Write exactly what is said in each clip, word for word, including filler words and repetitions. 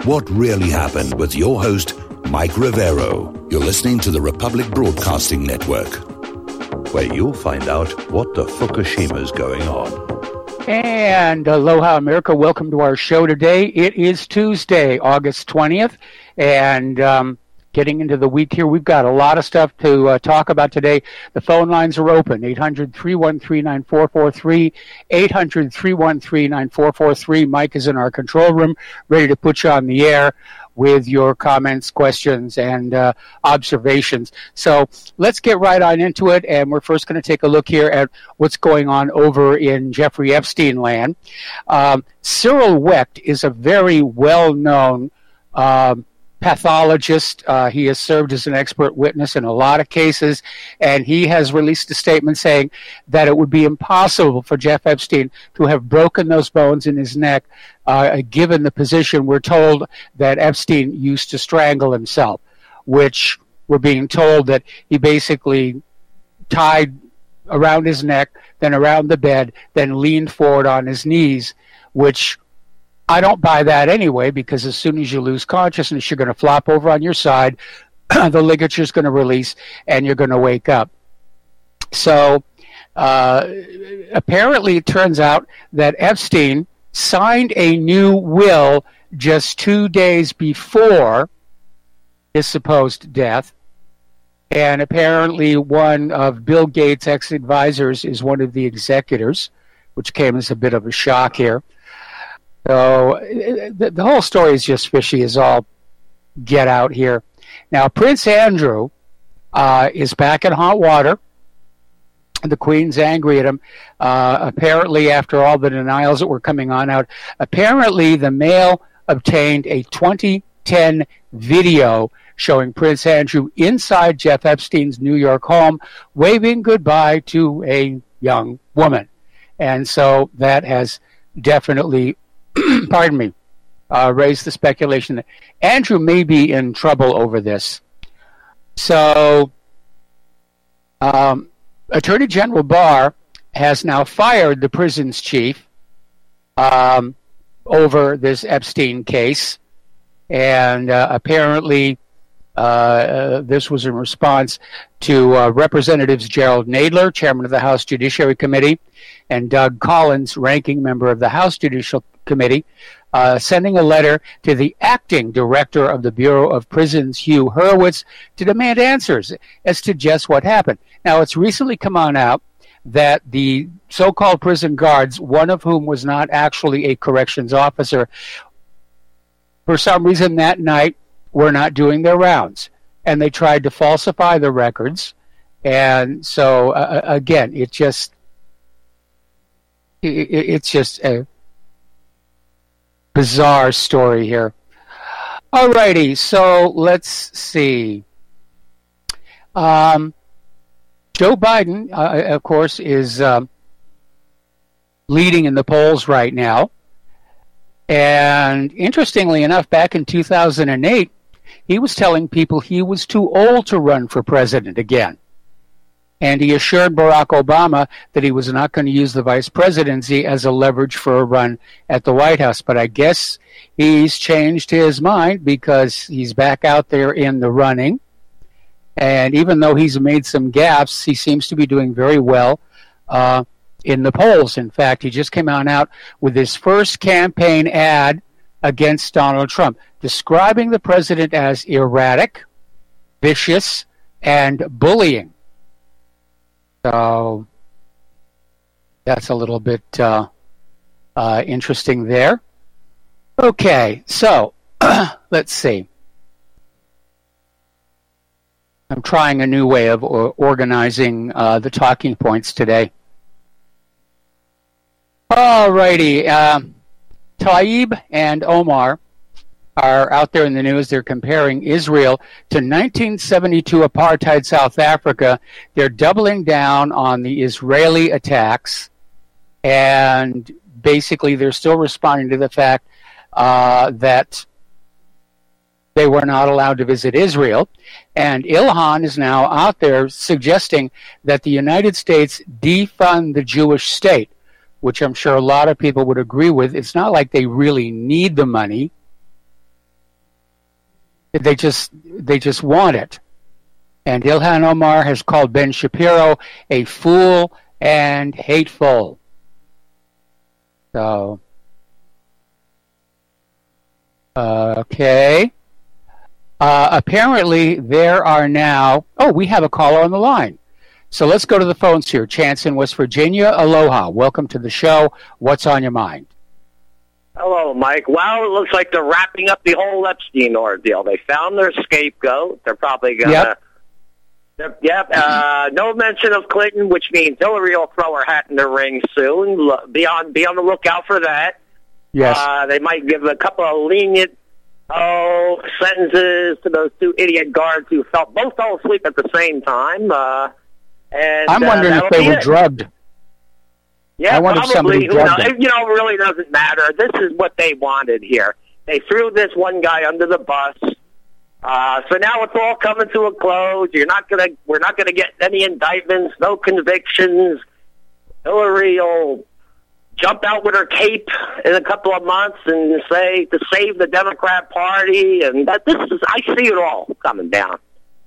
What really happened with your host, Mike Rivero. You're listening to the Republic Broadcasting Network, where you'll find out what the Fukushima's going on. And aloha, America. Welcome to our show today. It is Tuesday, August twentieth, and um, getting into the week here, we've got a lot of stuff to uh, talk about today. The phone lines are open, eight hundred, three one three, nine four four three, eight hundred, three one three, nine four four three. Mike is in our control room, ready to put you on the air with your comments, questions, and uh, observations. So let's get right on into it, and we're first going to take a look here at what's going on over in Jeffrey Epstein land. Um, Cyril Wecht is a very well-known um, pathologist. Uh, he has served as an expert witness in a lot of cases, and he has released a statement saying that it would be impossible for Jeff Epstein to have broken those bones in his neck, uh, given the position we're told that Epstein used to strangle himself, which we're being told that he basically tied around his neck, then around the bed, then leaned forward on his knees, which I don't buy that anyway, because as soon as you lose consciousness, you're going to flop over on your side, the ligature's going to release, and you're going to wake up. So uh, apparently it turns out that Epstein signed a new will just two days before his supposed death, and apparently one of Bill Gates' ex-advisors is one of the executors, which came as a bit of a shock here. So the, the whole story is just fishy as all get out here. Now, Prince Andrew uh, is back in hot water. The Queen's angry at him. Uh, apparently, after all the denials that were coming on out, apparently the Mail obtained a twenty ten video showing Prince Andrew inside Jeff Epstein's New York home, waving goodbye to a young woman. And so that has definitely pardon me, uh, raised the speculation that Andrew may be in trouble over this. So, um, Attorney General Barr has now fired the prison's chief um, over this Epstein case, and uh, apparently uh, uh, this was in response to uh, Representatives Gerald Nadler, chairman of the House Judiciary Committee, and Doug Collins, ranking member of the House Judicial Committee, uh, sending a letter to the acting director of the Bureau of Prisons, Hugh Hurwitz, to demand answers as to just what happened. Now, it's recently come on out that the so-called prison guards, one of whom was not actually a corrections officer, for some reason that night were not doing their rounds, and they tried to falsify the records. And so, uh, again, it just it, it's just a bizarre story here. Alrighty, so let's see. Um, Joe Biden, uh, of course, is um, leading in the polls right now. And interestingly enough, back in two thousand eight, he was telling people he was too old to run for president again. And he assured Barack Obama that he was not going to use the vice presidency as a leverage for a run at the White House. But I guess he's changed his mind because he's back out there in the running. And even though he's made some gaffes, he seems to be doing very well uh, in the polls. In fact, he just came on out with his first campaign ad against Donald Trump, describing the president as erratic, vicious, and bullying. So that's a little bit uh, uh, interesting there. Okay, so let's see. I'm trying a new way of or- organizing uh, the talking points today. All righty. Uh, Tlaib and Omar are out there in the news. They're comparing Israel to nineteen seventy-two apartheid South Africa. They're doubling down on the Israeli attacks, and basically they're still responding to the fact uh, that they were not allowed to visit Israel. And Ilhan is now out there suggesting that the United States defund the Jewish state, which I'm sure a lot of people would agree with. It's not like they really need the money. They just they just want it. And Ilhan Omar has called Ben Shapiro a fool and hateful. So, uh, okay. Uh, apparently, there are now... Oh, we have a caller on the line. So let's go to the phones here. Chance in West Virginia. Aloha. Welcome to the show. What's on your mind? Hello, Mike. Well, it looks like they're wrapping up the whole Epstein ordeal. They found their scapegoat. They're probably going to... Yep. yep. Uh, no mention of Clinton, which means Hillary will throw her hat in the ring soon. Be on, be on the lookout for that. Yes. Uh, they might give a couple of lenient oh sentences to those two idiot guards who felt both fell asleep at the same time. Uh, and I'm wondering uh, if they were it. drugged. Yeah, I wonder if probably. somebody drugged Who them. You know, it really doesn't matter. This is what they wanted here. They threw this one guy under the bus. Uh, so now it's all coming to a close. You're not gonna. We're not gonna get any indictments, no convictions. Hillary will jump out with her cape in a couple of months and say to save the Democrat Party, and that this is. I see it all coming down.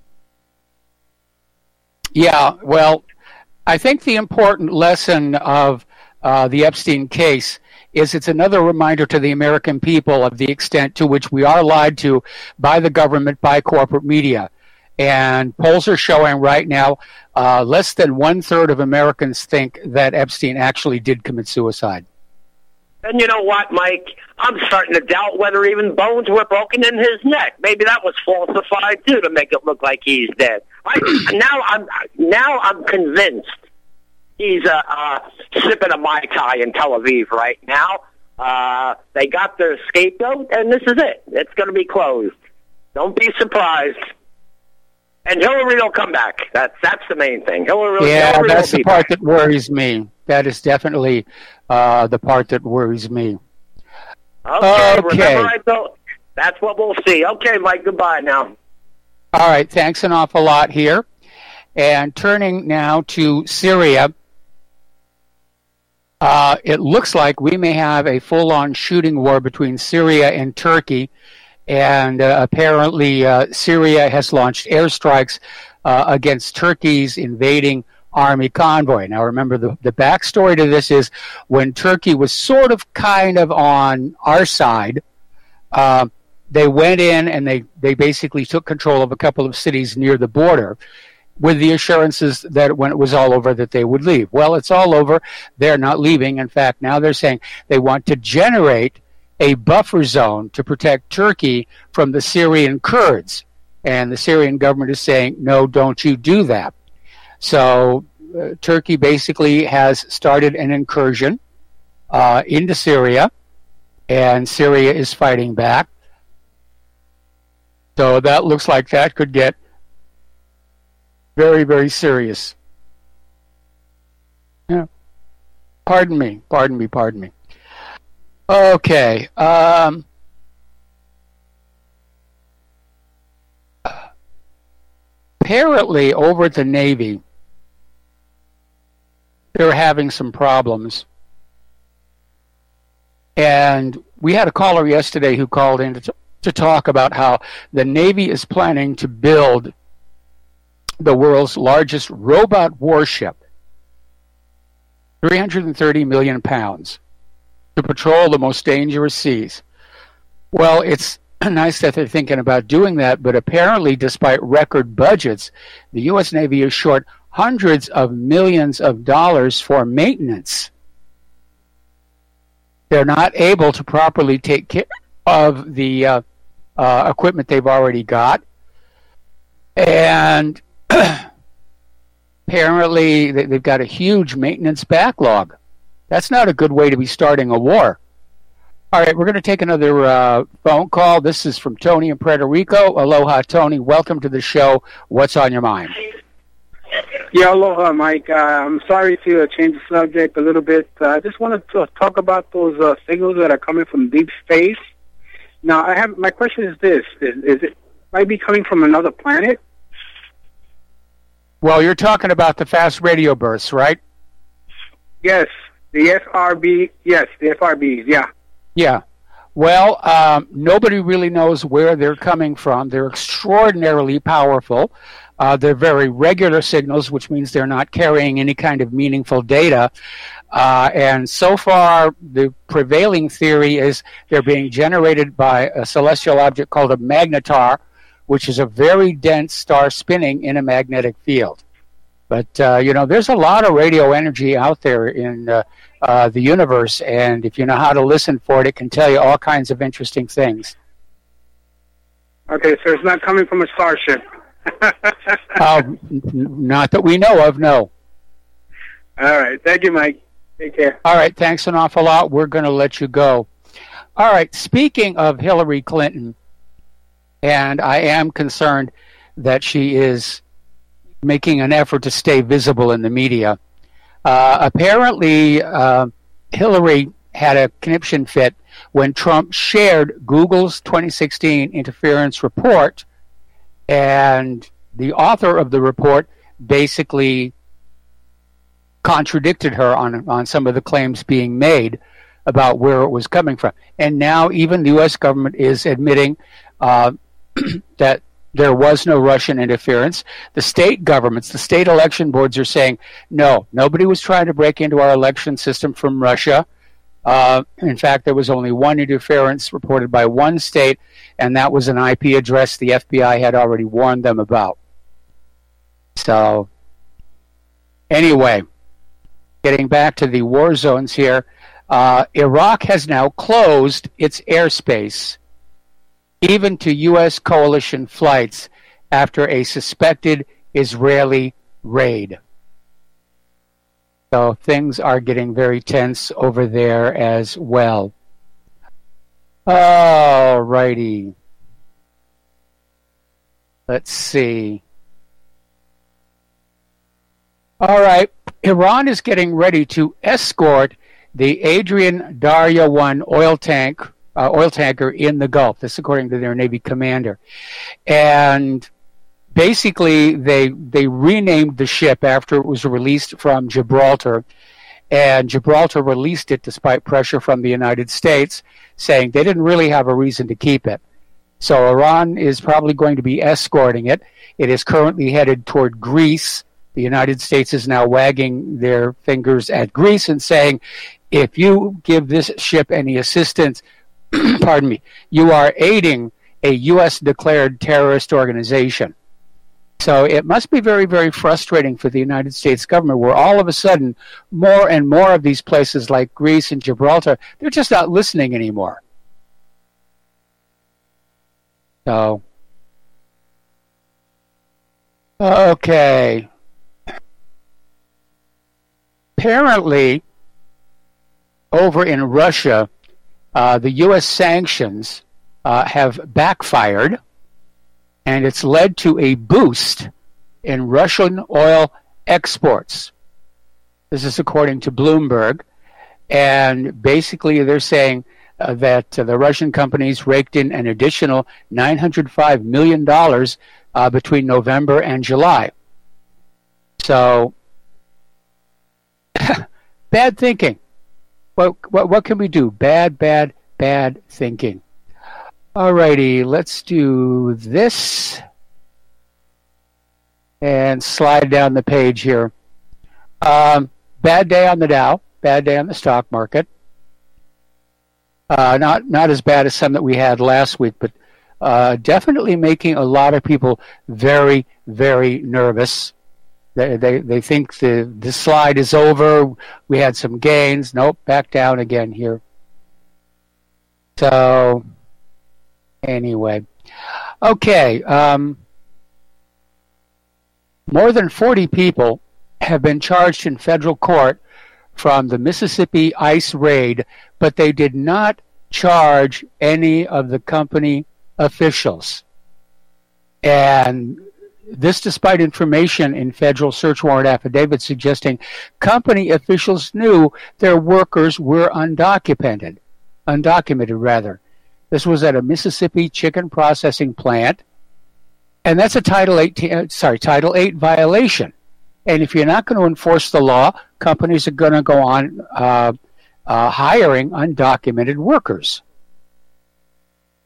Yeah, well, I think the important lesson of uh, the Epstein case is it's another reminder to the American people of the extent to which we are lied to by the government, by corporate media. And polls are showing right now uh, less than one-third of Americans think that Epstein actually did commit suicide. And you know what, Mike? I'm starting to doubt whether even bones were broken in his neck. Maybe that was falsified too to make it look like he's dead. I, now I'm now I'm convinced he's uh, uh, sipping a Mai Tai in Tel Aviv right now. Uh, they got their scapegoat, and this is it. It's going to be closed. Don't be surprised. And Hillary will come back. That's that's the main thing. Hillary, yeah, Hillary that's will the be part back. that worries me. That is definitely uh, the part that worries me. Okay, Okay. remember I told. That's what we'll see. Okay, Mike. Goodbye now. All right, thanks an awful lot here. And turning now to Syria, uh, it looks like we may have a full-on shooting war between Syria and Turkey. And uh, apparently uh, Syria has launched airstrikes uh, against Turkey's invading army convoy. Now remember, the, the backstory to this is when Turkey was sort of kind of on our side, uh, they went in and they, they basically took control of a couple of cities near the border with the assurances that when it was all over that they would leave. Well, it's all over. They're not leaving. In fact, now they're saying they want to generate a buffer zone to protect Turkey from the Syrian Kurds. And the Syrian government is saying, no, don't you do that. So uh, Turkey basically has started an incursion uh, into Syria, and Syria is fighting back. So that looks like that could get very, very serious. Yeah. Pardon me, pardon me, pardon me. Okay. Um, apparently, over at the Navy, they're having some problems. And we had a caller yesterday who called in to, to talk about how the Navy is planning to build the world's largest robot warship, three hundred thirty million pounds, to patrol the most dangerous seas. Well, it's nice that they're thinking about doing that, but apparently, despite record budgets, the U S Navy is short hundreds of millions of dollars for maintenance. They're not able to properly take care of the uh, uh, equipment they've already got. And apparently, they've got a huge maintenance backlog. That's not a good way to be starting a war. All right, we're going to take another uh, phone call. This is from Tony in Puerto Rico. Aloha, Tony. Welcome to the show. What's on your mind? Yeah, aloha, Mike. Uh, I'm sorry to uh, change the subject a little bit. Uh, I just wanted to talk about those uh, signals that are coming from deep space. Now, I have my question is this: Is, is it might be coming from another planet? Well, you're talking about the fast radio bursts, right? Yes, the F R B. Yes, the F R Bs. Yeah. Yeah. Well, um, nobody really knows where they're coming from. They're extraordinarily powerful. Uh, they're very regular signals, which means they're not carrying any kind of meaningful data. Uh, and so far, the prevailing theory is they're being generated by a celestial object called a magnetar, which is a very dense star spinning in a magnetic field. But, uh, you know, there's a lot of radio energy out there in uh, uh, the universe, and if you know how to listen for it, it can tell you all kinds of interesting things. Okay, so it's not coming from a starship. uh, n- not that we know of, no. All right. Thank you, Mike. Take care. All right. Thanks an awful lot. We're going to let you go. All right. Speaking of Hillary Clinton, and I am concerned that she is making an effort to stay visible in the media. Uh, apparently, uh, Hillary had a conniption fit when Trump shared Google's twenty sixteen interference report, and the author of the report basically contradicted her on on some of the claims being made about where it was coming from. And now even the U S government is admitting uh, that there was no Russian interference. The state governments, the state election boards are saying, no, nobody was trying to break into our election system from Russia. Uh, in fact, there was only one interference reported by one state, and that was an I P address the F B I had already warned them about. So, anyway, getting back to the war zones here, uh, Iraq has now closed its airspace, even to U S coalition flights, after a suspected Israeli raid. So things are getting very tense over there as well. All righty. Let's see. All right. Iran is getting ready to escort the Adrian Darya one oil tank, uh, oil tanker in the Gulf. This according to their Navy commander. And basically, they they renamed the ship after it was released from Gibraltar, and Gibraltar released it despite pressure from the United States, saying they didn't really have a reason to keep it. So Iran is probably going to be escorting it. It is currently headed toward Greece. The United States is now wagging their fingers at Greece and saying, if you give this ship any assistance, pardon me, you are aiding a U S-declared terrorist organization. So it must be very, very frustrating for the United States government, where all of a sudden more and more of these places like Greece and Gibraltar, they're just not listening anymore. So, okay. Apparently, over in Russia, uh, the U S sanctions uh, have backfired, and it's led to a boost in Russian oil exports. This is according to Bloomberg. And basically they're saying uh, that uh, the Russian companies raked in an additional nine hundred five million dollars uh, between November and July. So, bad thinking. What, what, what can we do? Bad, bad, bad thinking. Alrighty, let's do this and slide down the page here. Um, bad day on the Dow, bad day on the stock market. Uh, not not as bad as some that we had last week, but uh, definitely making a lot of people very, very nervous. They they, they think the, the slide is over. We had some gains. Nope, back down again here. So... Anyway, okay, um, more than forty people have been charged in federal court from the Mississippi ICE raid, but they did not charge any of the company officials. And this despite information in federal search warrant affidavits suggesting company officials knew their workers were undocumented, undocumented rather. This was at a Mississippi chicken processing plant, and that's a Title eight, sorry, Title eight violation. And if you're not going to enforce the law, companies are going to go on uh, uh, hiring undocumented workers.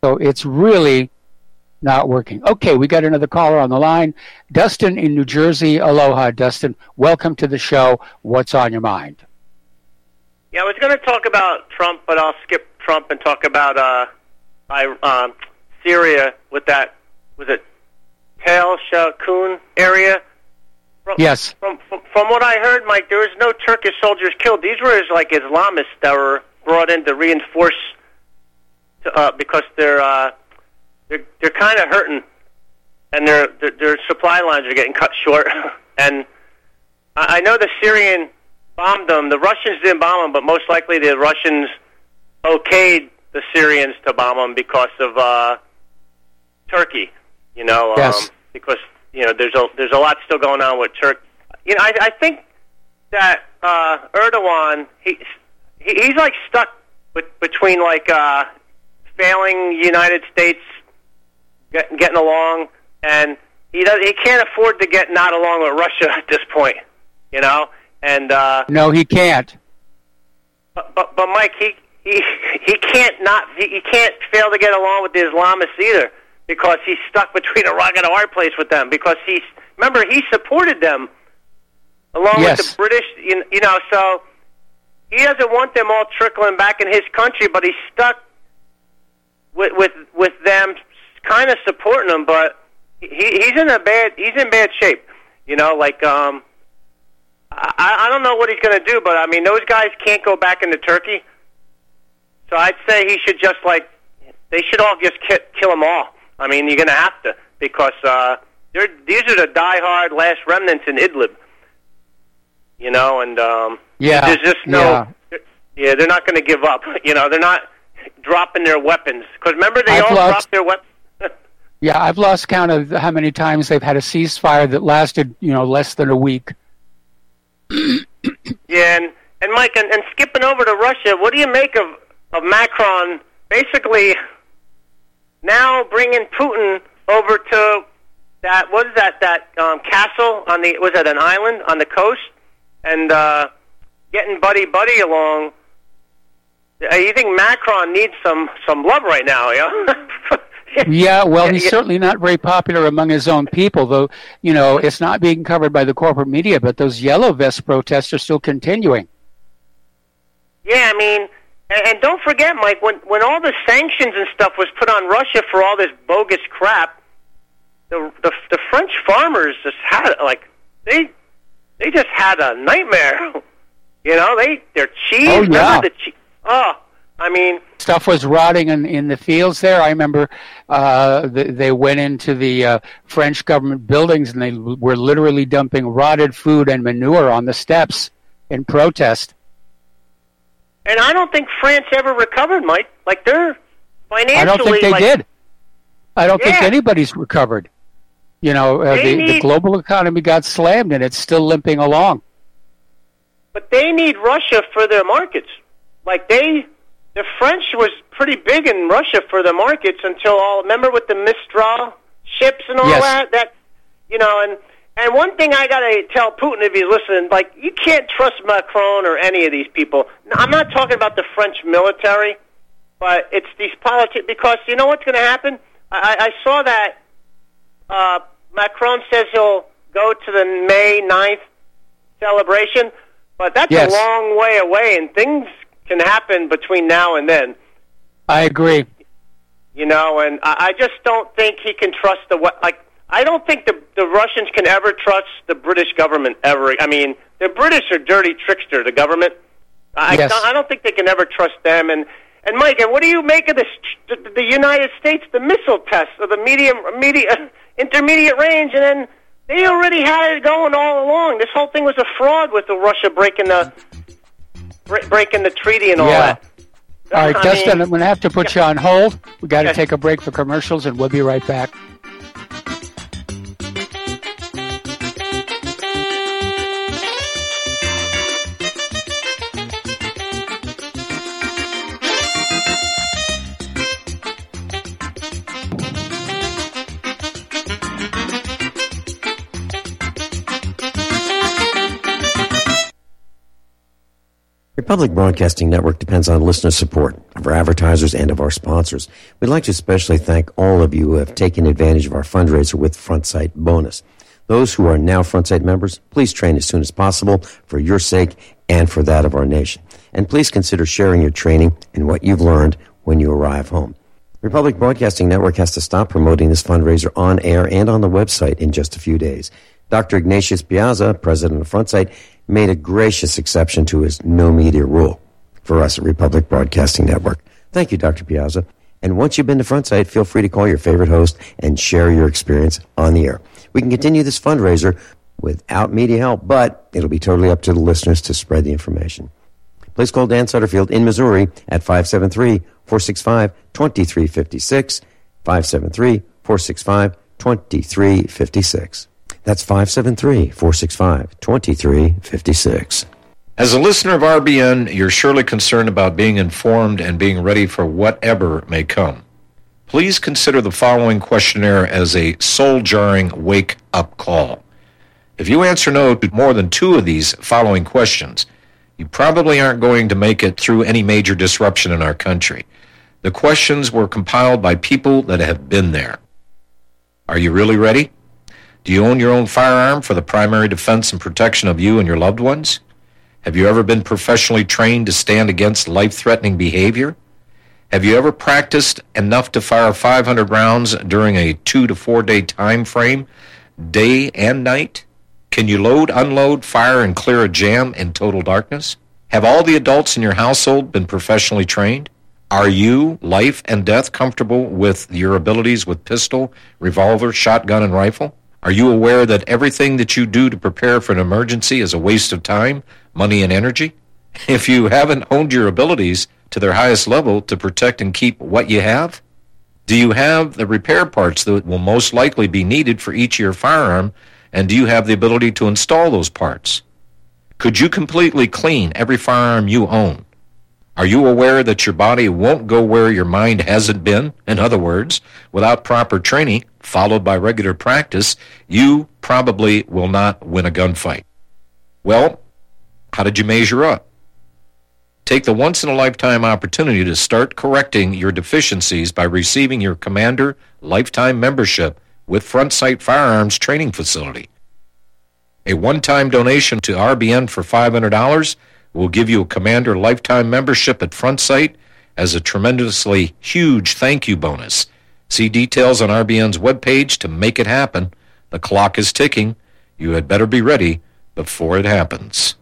So it's really not working. Okay, we got another caller on the line. Dustin in New Jersey. Aloha, Dustin. Welcome to the show. What's on your mind? Yeah, I was going to talk about Trump, but I'll skip Trump and talk about uh, I, um, Syria with that, was it Tel Shakun area? From, yes. From, from from what I heard, Mike, there was no Turkish soldiers killed. These were like Islamists that were brought in to reinforce, to, uh, because they're uh, they're they're kind of hurting, and their, their their supply lines are getting cut short. And I, I know the Syrian bombed them. The Russians didn't bomb them, but most likely the Russians okayed the Syrians to bomb them because of uh, Turkey. You know, yes. um, because you know there's a there's a lot still going on with Turkey. You know, I, I think that uh, Erdogan he, he he's like stuck with, between like uh, failing United States get, getting along, and he does he can't afford to get not along with Russia at this point. You know, and uh, no, he can't. But but, but Mike, he he he can't not he, he can't fail to get along with the Islamists either, because he's stuck between a rock and a hard place with them. Because he's remember he supported them along yes. with the British, you, you know. So he doesn't want them all trickling back in his country, but he's stuck with with with them, kind of supporting them. But he he's in a bad he's in bad shape, you know. Like um, I I don't know what he's going to do, but I mean those guys can't go back into Turkey. So I'd say he should just like they should all just kill, kill them all. I mean, you're going to have to, because uh, they're, these are the diehard last remnants in Idlib, you know, and um, yeah, there's just no, yeah, they're, yeah they're not going to give up, you know, they're not dropping their weapons, because remember they I've all lost, dropped their weapons. yeah, I've lost count of how many times they've had a ceasefire that lasted, you know, less than a week. yeah, and, and Mike, and, and skipping over to Russia, what do you make of, of Macron basically now bringing Putin over to that, what is that, that um, castle on the, was it an island on the coast, and uh, getting buddy-buddy along? Uh, you think Macron needs some, some love right now, yeah? Yeah, well, yeah, he's yeah. certainly not very popular among his own people, though, you know, it's not being covered by the corporate media, but those yellow vest protests are still continuing. Yeah, I mean... And don't forget, Mike, when when all the sanctions and stuff was put on Russia for all this bogus crap, the the, the French farmers just had like they they just had a nightmare. You know, they their cheese. Oh yeah. The cheese. Oh, I mean, stuff was rotting in, in the fields there. I remember uh, the, they went into the uh, French government buildings and they were literally dumping rotted food and manure on the steps in protest. And I don't think France ever recovered, Mike. Like, they're financially... I don't think they like, did. I don't yeah. think anybody's recovered. You know, uh, the, need, the global economy got slammed, and it's still limping along. But they need Russia for their markets. Like, they... The French was pretty big in Russia for the markets until all... Remember with the Mistral ships and all yes. that? That, you know, and... And one thing I got to tell Putin, if he's listening, like, you can't trust Macron or any of these people. Now, I'm not talking about the French military, but it's these politics, because you know what's going to happen? I, I saw that uh, Macron says he'll go to the May ninth celebration, but that's yes. a long way away, and things can happen between now and then. I agree. You know, and I, I just don't think he can trust the, like, I don't think the the Russians can ever trust the British government ever. I mean, the British are dirty trickster, the government. I, yes. I don't think they can ever trust them. And, and Mike, and what do you make of this, the, the United States, the missile tests of the medium, medium, intermediate range, and then they already had it going all along. This whole thing was a fraud with the Russia breaking the breaking the treaty and all yeah. that. All right, I Dustin, mean, I'm going to have to put you on hold. We've got to Okay. take a break for commercials, and we'll be right back. Republic Broadcasting Network depends on listener support of our advertisers and of our sponsors. We'd like to especially thank all of you who have taken advantage of our fundraiser with FrontSight Bonus. Those who are now FrontSight members, please train as soon as possible for your sake and for that of our nation. And please consider sharing your training and what you've learned when you arrive home. Republic Broadcasting Network has to stop promoting this fundraiser on air and on the website in just a few days. Doctor Ignatius Piazza, president of FrontSight, made a gracious exception to his no media rule for us at Republic Broadcasting Network. Thank you, Doctor Piazza. And once you've been to FrontSight, feel free to call your favorite host and share your experience on the air. We can continue this fundraiser without media help, but it'll be totally up to the listeners to spread the information. Please call Dan Sutterfield in Missouri at five seven three, four six five, two three five six, five seven three, four six five, two three five six. That's five seven three, four six five, two three five six. As a listener of R B N, you're surely concerned about being informed and being ready for whatever may come. Please consider the following questionnaire as a soul-jarring wake-up call. If you answer no to more than two of these following questions, you probably aren't going to make it through any major disruption in our country. The questions were compiled by people that have been there. Are you really ready? Do you own your own firearm for the primary defense and protection of you and your loved ones? Have you ever been professionally trained to stand against life-threatening behavior? Have you ever practiced enough to fire five hundred rounds during a two to four day time frame, day and night? Can you load, unload, fire, and clear a jam in total darkness? Have all the adults in your household been professionally trained? Are you, life and death, comfortable with your abilities with pistol, revolver, shotgun, and rifle? Are you aware that everything that you do to prepare for an emergency is a waste of time, money, and energy? If you haven't honed your abilities to their highest level to protect and keep what you have? Do you have the repair parts that will most likely be needed for each of your firearm, and do you have the ability to install those parts? Could you completely clean every firearm you own? Are you aware that your body won't go where your mind hasn't been? In other words, without proper training, followed by regular practice, you probably will not win a gunfight. Well, how did you measure up? Take the once-in-a-lifetime opportunity to start correcting your deficiencies by receiving your Commander Lifetime Membership with FrontSight Firearms Training Facility. A one-time donation to R B N for five hundred dollars will give you a Commander Lifetime Membership at FrontSight as a tremendously huge thank you bonus. See details on R B N's webpage to make it happen. The clock is ticking. You had better be ready before it happens.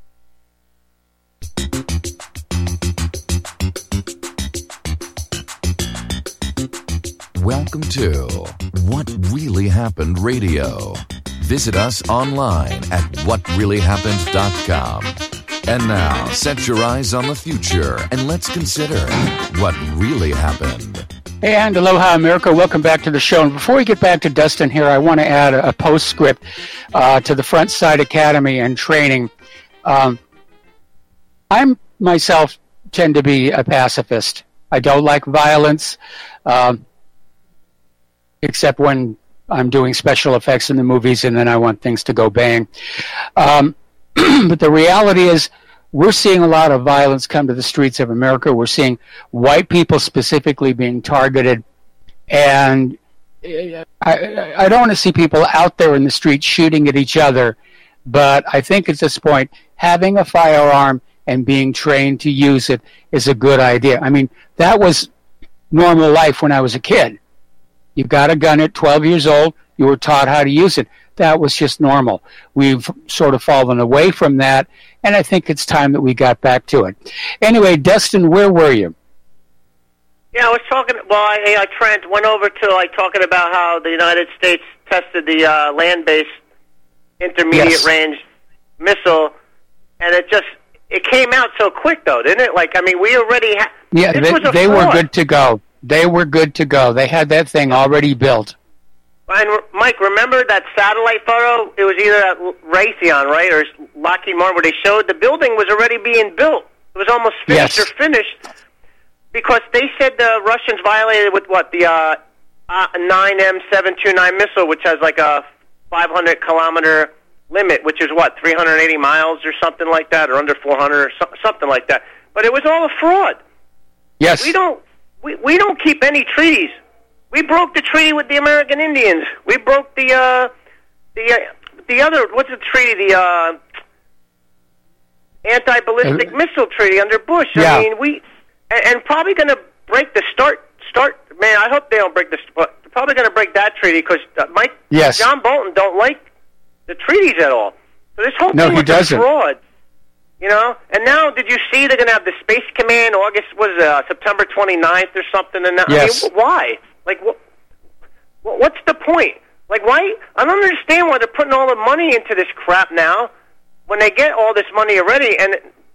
Welcome to What Really Happened Radio. Visit us online at what really happened dot com. And now, set your eyes on the future and let's consider what really happened. And aloha, America. Welcome back to the show. And before we get back to Dustin here, I want to add a, a postscript uh, to the FrontSight Academy and training. Um, I myself tend to be a pacifist. I don't like violence, um, except when I'm doing special effects in the movies and then I want things to go bang. Um, but the reality is we're seeing a lot of violence come to the streets of America. We're seeing white people specifically being targeted. And I, I don't want to see people out there in the street shooting at each other. But I think at this point, having a firearm and being trained to use it is a good idea. I mean, that was normal life when I was a kid. You got a gun at twelve years old. You were taught how to use it. That was just normal. We've sort of fallen away from that, and I think it's time that we got back to it. Anyway, Dustin, where were you? Yeah, I was talking, well, I, I Trent went over to like talking about how the United States tested the uh, land-based intermediate yes. range missile, and it just, it came out so quick, though, didn't it? Like, I mean, we already had, yeah, this they, was a they fraud. were good to go. They were good to go. They had that thing already built. And, Mike, remember that satellite photo? It was either at Raytheon, right, or Lockheed Martin, where they showed the building was already being built. It was almost finished yes. or finished, because they said the Russians violated with, what, the uh, uh, nine M seven two nine missile, which has like a five hundred kilometer limit, which is what, three hundred eighty miles or something like that, or under four hundred or so, something like that. But it was all a fraud. Yes. We don't we, we don't keep any treaties. We broke the treaty with the American Indians. We broke the uh, the uh, the other what's the treaty? The uh, anti-ballistic uh, missile treaty under Bush. Yeah. I mean, we and, and probably going to break the start start. Man, I hope they don't break this. But they're probably going to break that treaty because uh, Mike yes. John Bolton don't like the treaties at all. So this whole no, thing he was doesn't. a fraud. You know, and now did you see they're going to have the Space Command August was uh, September twenty-ninth or something? And yes. I mean, why? Like, what? What's the point? Like, why? I don't understand why they're putting all the money into this crap now when they get all this money already, and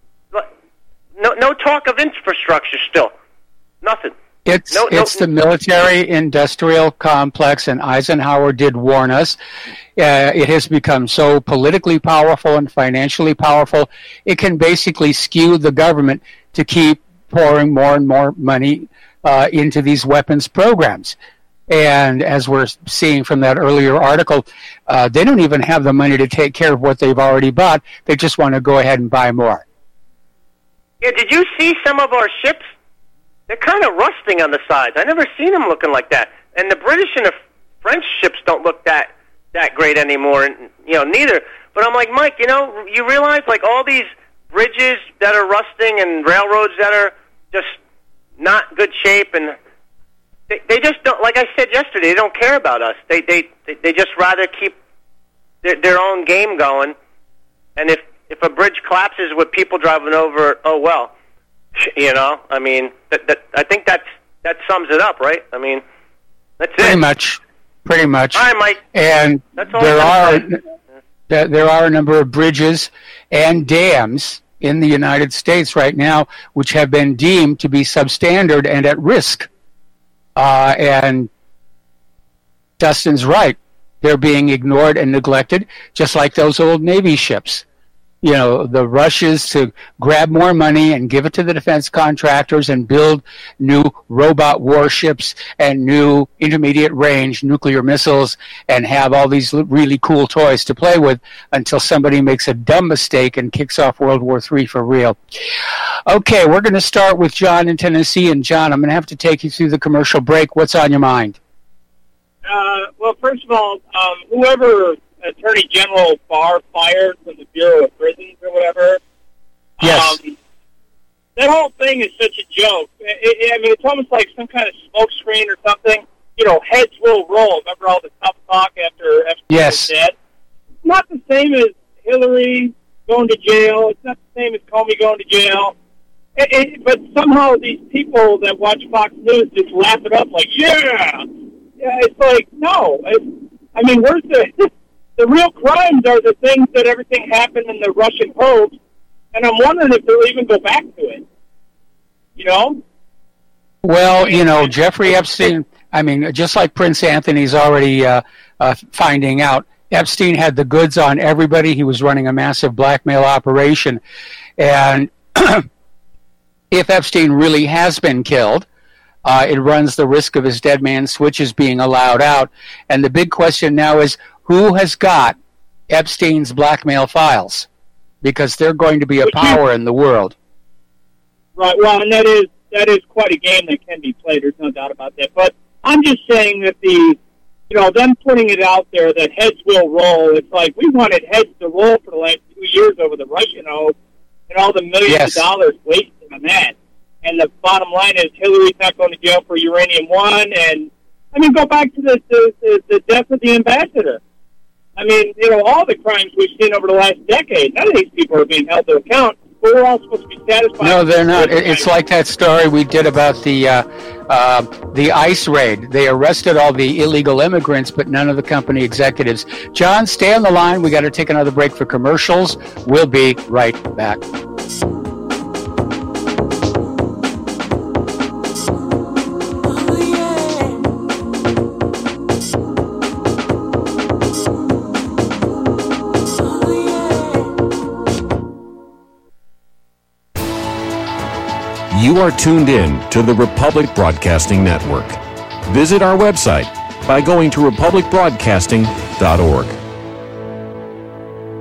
no, no talk of infrastructure still, nothing. It's no, it's no, the military-industrial complex, and Eisenhower did warn us. Uh, it has become so politically powerful and financially powerful, it can basically skew the government to keep pouring more and more money uh, into these weapons programs. And as we're seeing from that earlier article, uh, they don't even have the money to take care of what they've already bought. They just want to go ahead and buy more. Yeah, did you see some of our ships? They're kind of rusting on the sides. I never seen them looking like that. And the British and the French ships don't look that that great anymore, and you know, neither. But I'm like, Mike, you know, you realize like all these bridges that are rusting and railroads that are just not good shape, and they, they just don't. Like I said yesterday, they don't care about us. They they they just rather keep their, their own game going. And if if a bridge collapses with people driving over it, oh well. You know, I mean, that, that, I think that's that sums it up, right? I mean, that's pretty it. Pretty much, pretty much. All right, Mike. And that's all there are th- there are a number of bridges and dams in the United States right now which have been deemed to be substandard and at risk. Uh, and Dustin's right; they're being ignored and neglected, just like those old Navy ships. You know, the rushes to grab more money and give it to the defense contractors and build new robot warships and new intermediate range nuclear missiles and have all these really cool toys to play with until somebody makes a dumb mistake and kicks off World War Three for real. Okay, we're going to start with John in Tennessee. And John, I'm going to have to take you through the commercial break. What's on your mind? Uh, well, first of all, um, whoever Attorney General Barr fired from the Bureau of Prisons or whatever. Yes. Um, that whole thing is such a joke. It, it, I mean, it's almost like some kind of smokescreen or something. You know, heads will roll. Remember all the tough talk after Epstein yes. was dead? It's not the same as Hillary going to jail. It's not the same as Comey going to jail. It, it, but somehow these people that watch Fox News just laugh it up like, yeah! Yeah, it's like, no. It's, I mean, where's the... The real crimes are the things that everything happened in the Russian probes, and I'm wondering if they'll even go back to it. You know? Well, you know, Jeffrey Epstein, I mean, just like Prince Anthony's already uh, uh, finding out, Epstein had the goods on everybody. He was running a massive blackmail operation. And if Epstein really has been killed, uh, it runs the risk of his dead man switches being allowed out. And the big question now is, who has got Epstein's blackmail files? Because they're going to be a power in the world. Right. Well, and that is that is quite a game that can be played. There's no doubt about that. But I'm just saying that the, you know, them putting it out there that heads will roll. It's like we wanted heads to roll for the last two years over the Russian oath and all the millions yes. of dollars wasted on that. And the bottom line is Hillary's not going to jail for Uranium One. And I mean, go back to the the, the, the death of the ambassador. I mean, you know, all the crimes we've seen over the last decade, none of these people are being held to account. But we're all supposed to be satisfied. No, they're not. It's like that story we did about the uh, uh, the ICE raid. They arrested all the illegal immigrants, but none of the company executives. John, stay on the line. We got to take another break for commercials. We'll be right back. You are tuned in to the Republic Broadcasting Network. Visit our website by going to republic broadcasting dot org.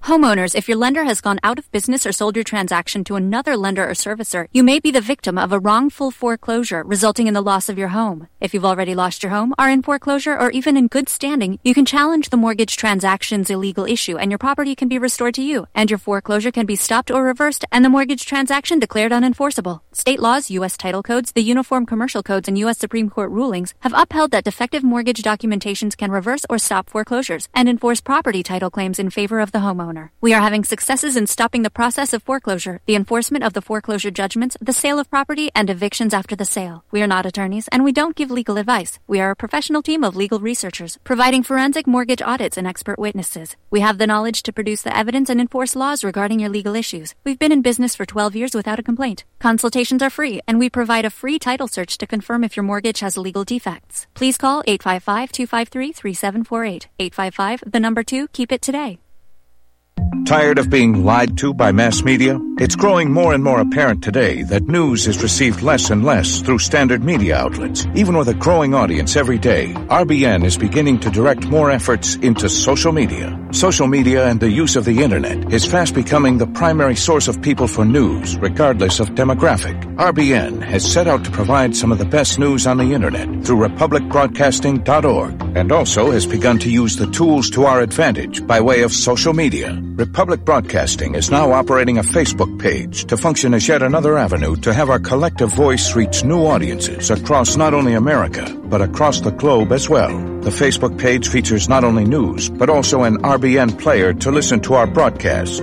Homeowners, if your lender has gone out of business or sold your transaction to another lender or servicer, you may be the victim of a wrongful foreclosure, resulting in the loss of your home. If you've already lost your home, are in foreclosure, or even in good standing, you can challenge the mortgage transaction's illegal issue, and your property can be restored to you, and your foreclosure can be stopped or reversed, and the mortgage transaction declared unenforceable. State laws, U S title codes, the Uniform Commercial Codes, and U S Supreme Court rulings have upheld that defective mortgage documentations can reverse or stop foreclosures and enforce property title claims in favor of the homeowner. We are having successes in stopping the process of foreclosure, the enforcement of the foreclosure judgments, the sale of property, and evictions after the sale. We are not attorneys, and we don't give legal advice. We are a professional team of legal researchers, providing forensic mortgage audits and expert witnesses. We have the knowledge to produce the evidence and enforce laws regarding your legal issues. We've been in business for twelve years without a complaint. Consultations are free, and we provide a free title search to confirm if your mortgage has legal defects. Please call eight five five, two five three, three seven four eight. eight five five, the number two, keep it today. Tired of being lied to by mass media? It's growing more and more apparent today that news is received less and less through standard media outlets. Even with a growing audience every day, R B N is beginning to direct more efforts into social media. Social media and the use of the internet is fast becoming the primary source of people for news, regardless of demographic. R B N has set out to provide some of the best news on the internet through republic broadcasting dot org, and also has begun to use the tools to our advantage by way of social media. Republic Broadcasting is now operating a Facebook page to function as yet another avenue to have our collective voice reach new audiences across not only America, but across the globe as well. The Facebook page features not only news, but also an R B N player to listen to our broadcasts.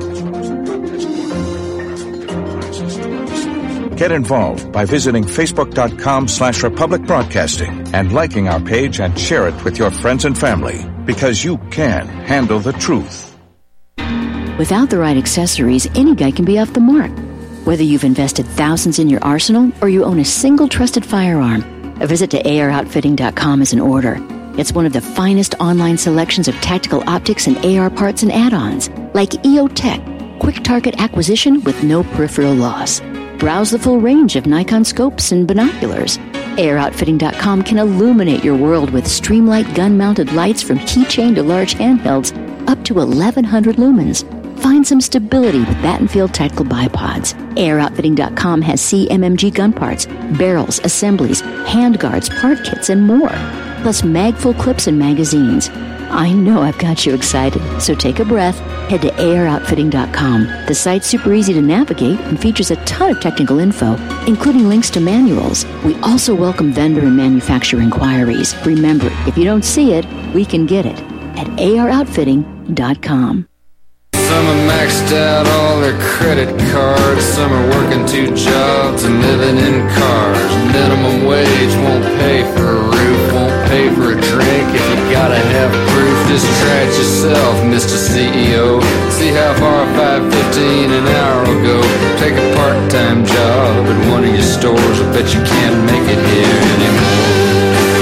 Get involved by visiting facebook.com slash Republic Broadcasting and liking our page and share it with your friends and family, because you can handle the truth. Without the right accessories, any guy can be off the mark. Whether you've invested thousands in your arsenal or you own a single trusted firearm, a visit to A R outfitting dot com is in order. It's one of the finest online selections of tactical optics and A R parts and add-ons, like E O Tech, quick target acquisition with no peripheral loss. Browse the full range of Nikon scopes and binoculars. A R outfitting dot com can illuminate your world with Streamlight gun-mounted lights from keychain to large handhelds up to eleven hundred lumens. Find some stability with Battenfield Tactical Bipods. A R outfitting dot com has C M M G gun parts, barrels, assemblies, handguards, part kits, and more. Plus mag-full clips and magazines. I know I've got you excited, so take a breath. Head to A R outfitting dot com. The site's super easy to navigate and features a ton of technical info, including links to manuals. We also welcome vendor and manufacturer inquiries. Remember, if you don't see it, we can get it at A R outfitting dot com. Some are maxed out all their credit cards. Some are working two jobs and living in cars. Minimum wage won't pay for a roof, won't pay for a drink. If you gotta have proof, just try it yourself, Mister C E O. See how far five fifteen an hour will go. Take a part-time job at one of your stores. I bet you can't make it here anymore.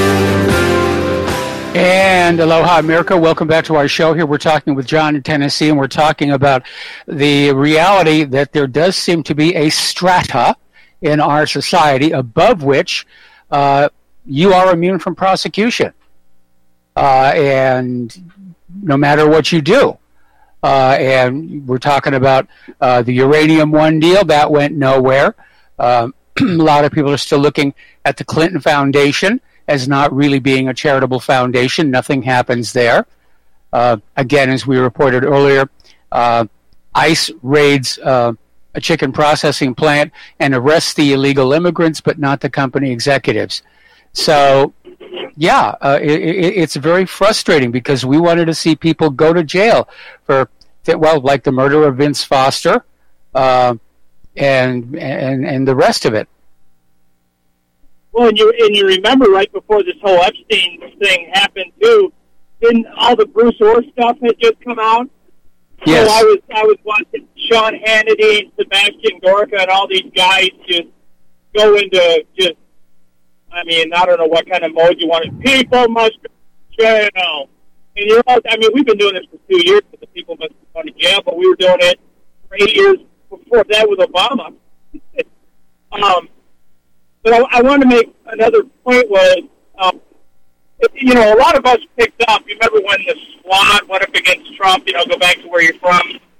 And aloha, America. Welcome back to our show. Here we're talking with John in Tennessee, and we're talking about the reality that there does seem to be a strata in our society above which uh, you are immune from prosecution. Uh, and no matter what you do. Uh, and we're talking about uh, the Uranium One deal. That went nowhere. Um, a lot of people are still looking at the Clinton Foundation as not really being a charitable foundation. Nothing happens there. Uh, again, as we reported earlier, uh, ICE raids uh, a chicken processing plant and arrests the illegal immigrants, but not the company executives. So, yeah, uh, it, it, it's very frustrating because we wanted to see people go to jail for, well, like the murder of Vince Foster uh, and, and, and the rest of it. Well, and you and you remember right before this whole Epstein thing happened too, didn't all the Bruce Orr stuff had just come out? Yes. So I was I was watching Sean Hannity and Sebastian Gorka and all these guys just go into just, I mean, I don't know what kind of mode you want to. People must go to jail. And you're all, I mean, we've been doing this for two years, but the people must go to jail. But we were doing it for eight years before that with Obama. um. But I, I want to make another point was, um, you know, a lot of us picked up. You remember when the squad went up against Trump, you know, go back to where you're from,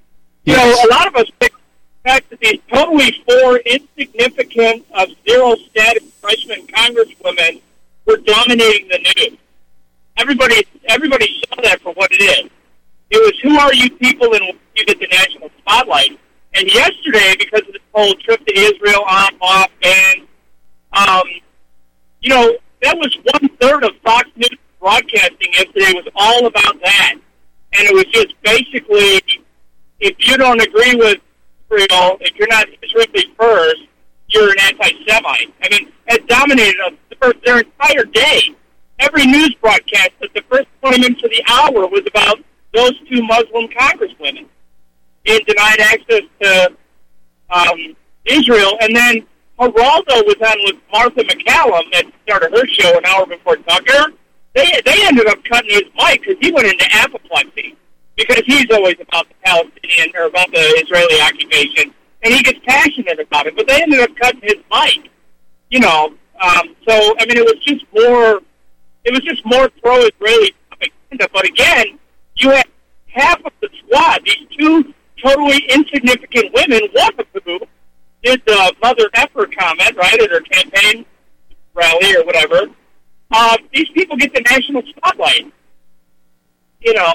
You know, a lot of us think the fact that these totally four insignificant of zero status freshman congresswomen were dominating the news. Everybody, everybody saw that for what it is. It was, who are you people, and you get the national spotlight. And yesterday, because of this whole trip to Israel, on, off, and, um, you know, that was one-third of Fox News broadcasting yesterday was all about that. And it was just basically, if you don't agree with Israel, if you're not strictly first, you're an anti-Semite. I mean, it dominated the first, their entire day. Every news broadcast, but the first twenty minutes of the hour was about those two Muslim congresswomen being denied access to um, Israel. And then Geraldo was on with Martha McCallum that started her show an hour before Tucker. They they ended up cutting his mic because he went into apoplexy, because he's always about the Palestinian or about the Israeli occupation, and he gets passionate about it. But they ended up cutting his mic, you know. Um, so I mean, it was just more. It was just more pro-Israeli propaganda. But again, you had half of the squad, these two totally insignificant women, one of who did the mother effer comment, right, at her campaign rally or whatever. Uh, these people get the national spotlight, you know.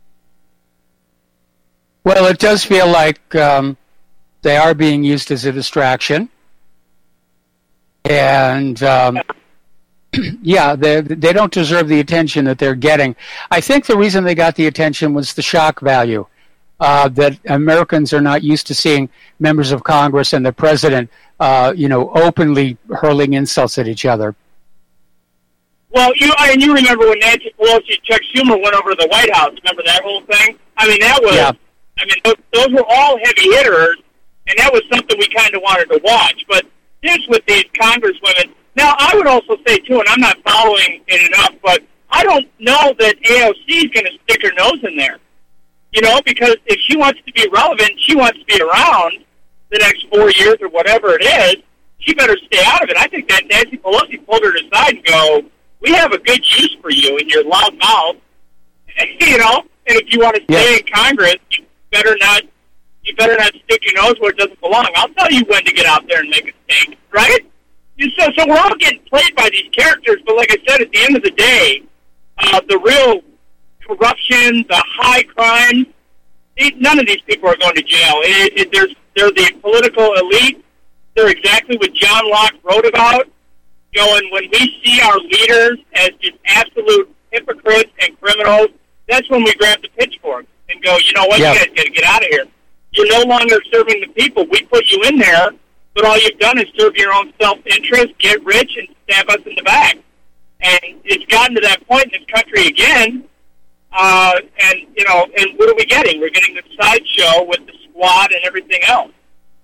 Well, it does feel like um, they are being used as a distraction. And, um, yeah, they, they don't deserve the attention that they're getting. I think the reason they got the attention was the shock value, uh, that Americans are not used to seeing members of Congress and the president, uh, you know, openly hurling insults at each other. Well, you and you remember when Nancy Pelosi and Chuck Schumer went over to the White House. Remember that whole thing? I mean, that was, yeah. I mean, those, those were all heavy hitters, and that was something we kind of wanted to watch. But this with these congresswomen. Now, I would also say, too, and I'm not following it enough, but I don't know that A O C is going to stick her nose in there. You know, because if she wants to be relevant, she wants to be around the next four years or whatever it is, she better stay out of it. I think that Nancy Pelosi pulled her aside and go, we have a good use for you in your loud mouth, you know, and if you want to stay yeah. in Congress, you better not you better not stick your nose where it doesn't belong. I'll tell you when to get out there and make a stink, right? So, so we're all getting played by these characters, but like I said, at the end of the day, uh, the real corruption, the high crime, it, none of these people are going to jail. It, it, there's, they're the political elite. They're exactly what John Locke wrote about. Going, when we see our leaders as just absolute hypocrites and criminals, that's when we grab the pitchfork and go, you know what, yeah. you guys got to get out of here. You're no longer serving the people. We put you in there, but all you've done is serve your own self-interest, get rich, and stab us in the back. And it's gotten to that point in this country again, uh, and, you know, and what are we getting? We're getting the sideshow with the squad and everything else.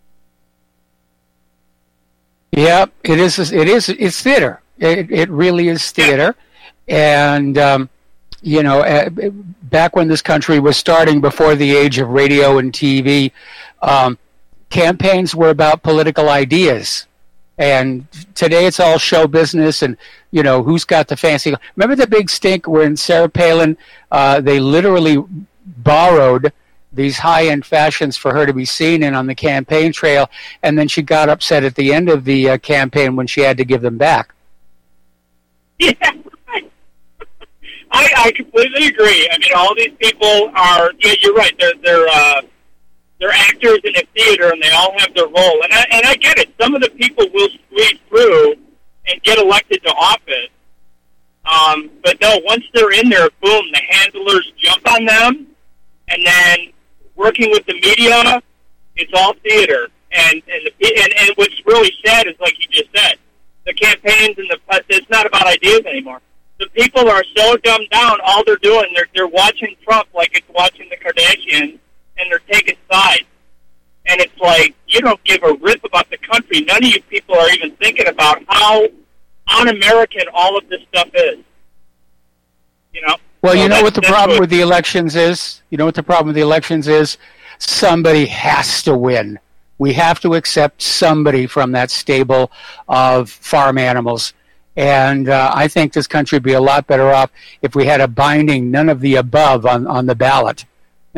Yeah, it is. It is. It's theater. It it really is theater, yeah. and um, you know, uh, back when this country was starting, before the age of radio and T V, um, campaigns were about political ideas, and today it's all show business. And you know, who's got the fancy? Remember the big stink when Sarah Palin? Uh, they literally borrowed these high-end fashions for her to be seen in on the campaign trail, and then she got upset at the end of the uh, campaign when she had to give them back. Yeah, right. I, I completely agree. I mean, all these people are, yeah, you're right, they're, they're, uh, they're actors in a theater, and they all have their role. And I, and I get it. Some of the people will squeeze through and get elected to office. Um, but no, once they're in there, boom, the handlers jump on them, and then working with the media, it's all theater. And and, the, and and what's really sad is, like you just said, the campaigns and the it's not about ideas anymore. The people are so dumbed down. All they're doing, they're they're watching Trump like it's watching the Kardashians, and they're taking sides. And it's like, you don't give a rip about the country. None of you people are even thinking about how un-American all of this stuff is. You know. Well, so you know what the problem what, with the elections is? You know what the problem with the elections is? Somebody has to win. We have to accept somebody from that stable of farm animals. And uh, I think this country would be a lot better off if we had a binding none of the above on, on the ballot and say,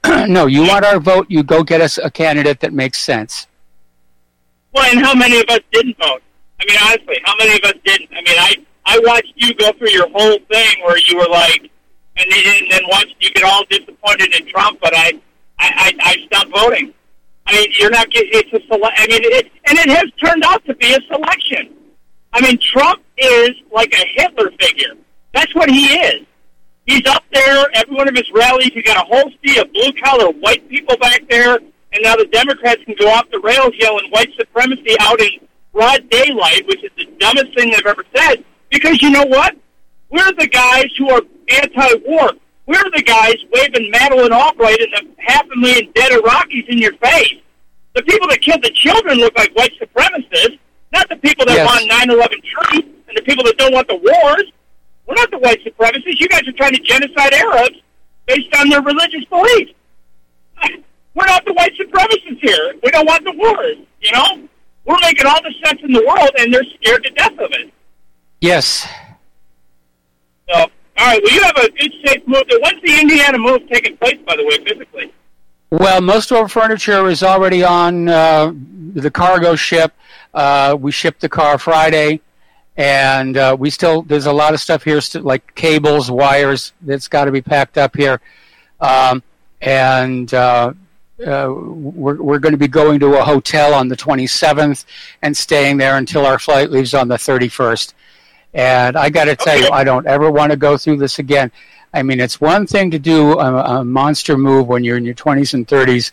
no, you want our vote, you go get us a candidate that makes sense. Well, and how many of us didn't vote? I mean, honestly, how many of us didn't? I mean, I, I watched you go through your whole thing where you were like, and then, and then watched you get all disappointed in Trump, but I, I, I, I stopped voting. I mean, you're not getting, it's a select, I mean, it, and it has turned out to be a selection. I mean, Trump is like a Hitler figure. That's what he is. He's up there, every one of his rallies, he's got a whole sea of blue-collar white people back there, and now the Democrats can go off the rails yelling white supremacy out in broad daylight, which is the dumbest thing they've ever said, because you know what? We're the guys who are anti-war. We're the guys waving Madeleine Albright and the half a million dead Iraqis in your face. The people that killed the children look like white supremacists, not the people that yes. want nine eleven truth and the people that don't want the wars. We're not the white supremacists. You guys are trying to genocide Arabs based on their religious beliefs. We're not the white supremacists here. We don't want the wars, you know? We're making all the sense in the world, and they're scared to death of it. Yes. So, all right, well, you have a good, safe move. When's the Indiana move taking place, by the way, physically? Well, most of our furniture is already on uh, the cargo ship. Uh, we shipped the car Friday, and uh, we still, there's a lot of stuff here, st- like cables, wires, that's got to be packed up here. Um, and uh, uh, we're, we're going to be going to a hotel on the twenty-seventh and staying there until our flight leaves on the thirty-first. And I got to tell okay. you, I don't ever want to go through this again. I mean, it's one thing to do a, a monster move when you're in your twenties and thirties.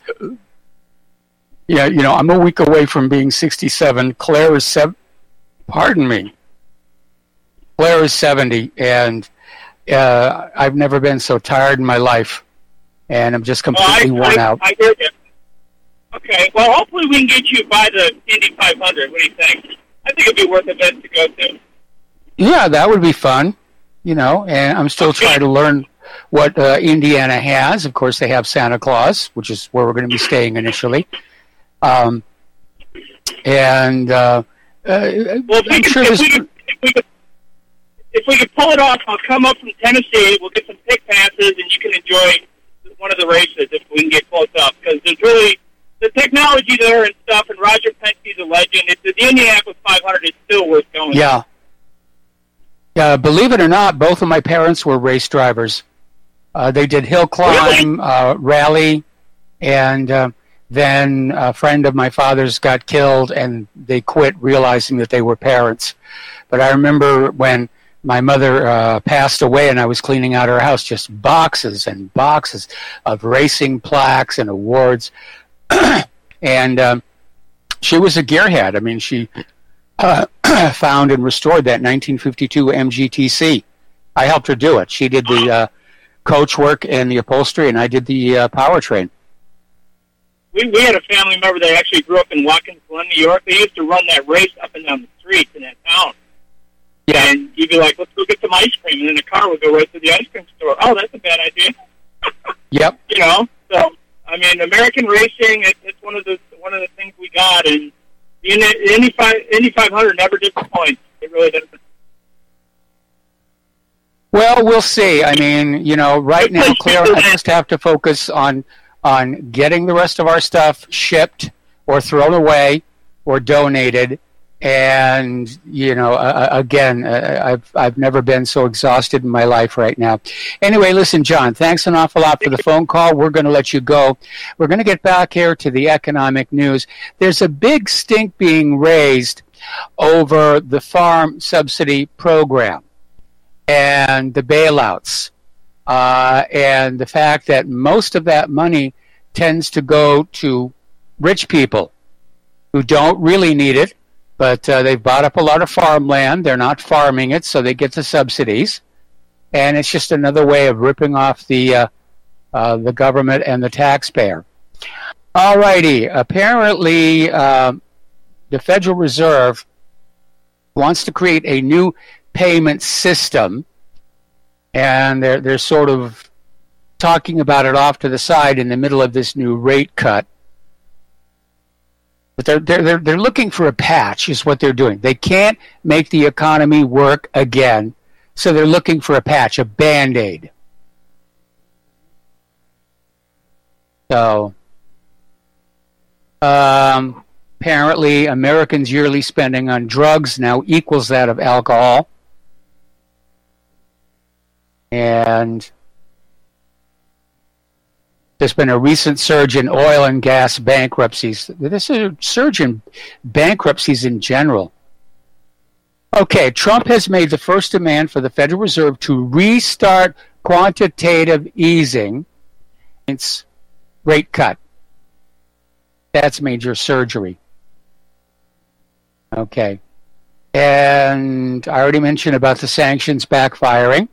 Yeah, you know, I'm a week away from being sixty-seven. Claire is seven. Pardon me. Claire is seventy, and uh, I've never been so tired in my life, and I'm just completely well, I, worn I, out. I hear you. Okay, well, hopefully we can get you by the Indy five hundred. What do you think? I think it'd be worth a bit to go to. Yeah, that would be fun. You know, and I'm still okay. trying to learn what uh, Indiana has. Of course, they have Santa Claus, which is where we're going to be staying initially. Um, and uh, uh, well, if we, I'm could, sure if, this... we could, if, we could, if we could pull it off, I'll come up from Tennessee. We'll get some pick passes, and you can enjoy one of the races if we can get close up. Because there's really the technology there and stuff, and Roger Penske's a legend. It's, the Indianapolis five hundred is still worth going. Yeah. Yeah, believe it or not, both of my parents were race drivers. Uh, they did hill climb, really? uh, rally, and uh, then a friend of my father's got killed, and they quit realizing that they were parents. But I remember when my mother uh, passed away and I was cleaning out her house, just boxes and boxes of racing plaques and awards. and um, she was a gearhead. I mean, she... Uh, found and restored that nineteen fifty-two M G T C. I helped her do it. She did the uh, coach work and the upholstery, and I did the uh, powertrain. We we had a family member that actually grew up in Watkins Glen, New York. They used to run that race up and down the streets in that town. Yeah. And you'd be like, let's go get some ice cream, and then the car would go right to the ice cream store. Oh, that's a bad idea. Yep. You know, so, I mean, American racing, it, it's one of the one of the things we got, and the Indy five hundred never disappoints. It really doesn't. Well, we'll see. I mean, you know, right now, Claire, I just have to focus on on getting the rest of our stuff shipped or thrown away or donated. And, you know, uh, again, uh, I've I've never been so exhausted in my life right now. Anyway, listen, John, thanks an awful lot for the phone call. We're going to let you go. We're going to get back here to the economic news. There's a big stink being raised over the farm subsidy program and the bailouts, uh, and the fact that most of that money tends to go to rich people who don't really need it. But uh, they've bought up a lot of farmland. They're not farming it, so they get the subsidies. And it's just another way of ripping off the uh, uh, the government and the taxpayer. All righty. Apparently, uh, the Federal Reserve wants to create a new payment system, and they're they're sort of talking about it off to the side in the middle of this new rate cut. But they're, they're, they're, they're looking for a patch is what they're doing. They can't make the economy work again, so they're looking for a patch, a Band-Aid. So, um, apparently, Americans' yearly spending on drugs now equals that of alcohol. And there's been a recent surge in oil and gas bankruptcies. There's a surge in bankruptcies in general. Okay, Trump has made the first demand for the Federal Reserve to restart quantitative easing. It's rate cut. That's major surgery. Okay. And I already mentioned about the sanctions backfiring.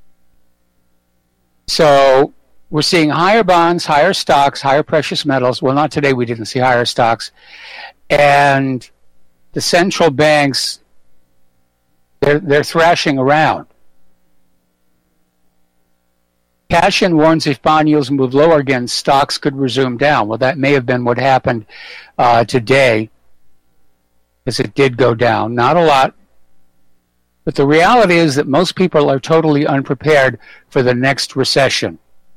So we're seeing higher bonds, higher stocks, higher precious metals. Well, not today. We didn't see higher stocks. And the central banks, they're, they're thrashing around. Cashin warns if bond yields move lower again, stocks could resume down. Well, that may have been what happened uh, today, as it did go down. Not a lot. But the reality is that most people are totally unprepared for the next recession.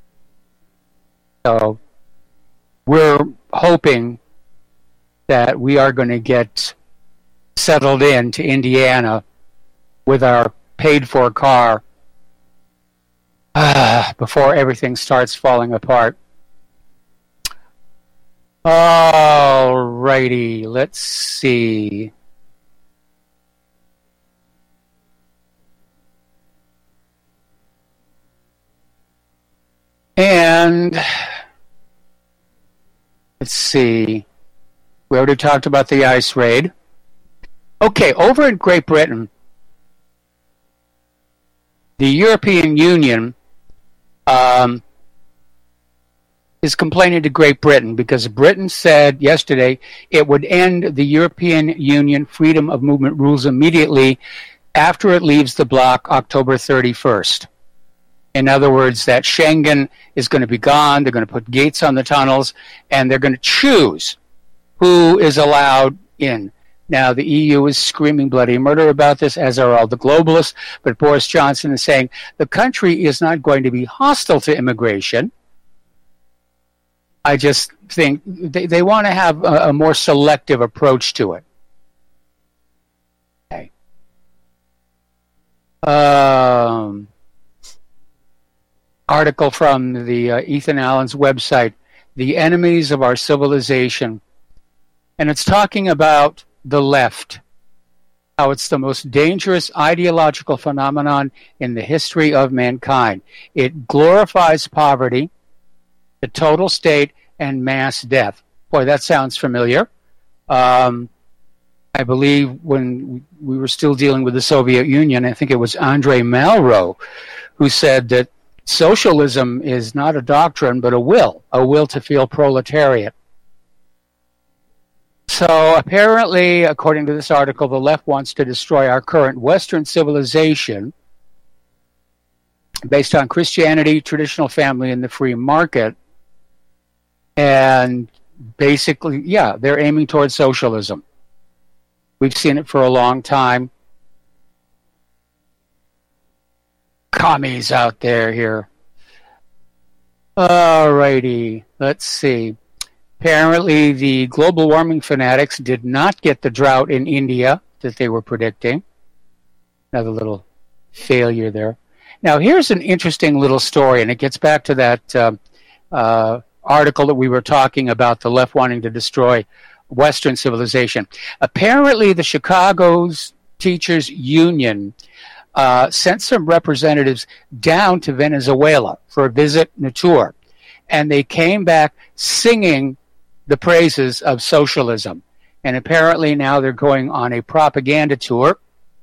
So we're hoping that we are going to get settled in to Indiana with our paid-for car uh, before everything starts falling apart. All righty, let's see. And let's see. We already talked about the ICE raid. Okay, over in Great Britain, the European Union um, is complaining to Great Britain because Britain said yesterday it would end the European Union freedom of movement rules immediately after it leaves the bloc October thirty-first. In other words, that Schengen is going to be gone, they're going to put gates on the tunnels, and they're going to choose who is allowed in. Now, the E U is screaming bloody murder about this, as are all the globalists, but Boris Johnson is saying the country is not going to be hostile to immigration. I just think they, they want to have a, a more selective approach to it. Okay. Um... Article from the uh, Ethan Allen's website, The Enemies of Our Civilization. And it's talking about the left, how it's the most dangerous ideological phenomenon in the history of mankind. It glorifies poverty, the total state, and mass death. Boy, that sounds familiar. Um, I believe when we were still dealing with the Soviet Union, I think it was Andrei Malraux who said that socialism is not a doctrine, but a will, a will to feel proletariat. So apparently, according to this article, the left wants to destroy our current Western civilization based on Christianity, traditional family, and the free market. And basically, yeah, they're aiming towards socialism. We've seen it for a long time. Commies out there here. Alrighty, let's see. Apparently, the global warming fanatics did not get the drought in India that they were predicting. Another little failure there. Now, here's an interesting little story, and it gets back to that uh, uh, article that we were talking about, the left wanting to destroy Western civilization. Apparently, the Chicago's Teachers Union Uh, sent some representatives down to Venezuela for a visit and a tour. And they came back singing the praises of socialism. And apparently now they're going on a propaganda tour